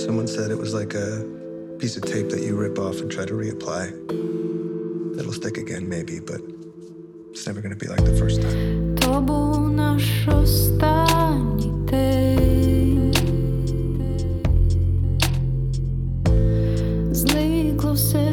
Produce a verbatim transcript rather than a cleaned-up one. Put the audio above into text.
Someone said it was like a piece of tape that you rip off and try to reapply. It'll stick again, maybe, but it's never gonna be like the first time. То був наш останній день. Зникло все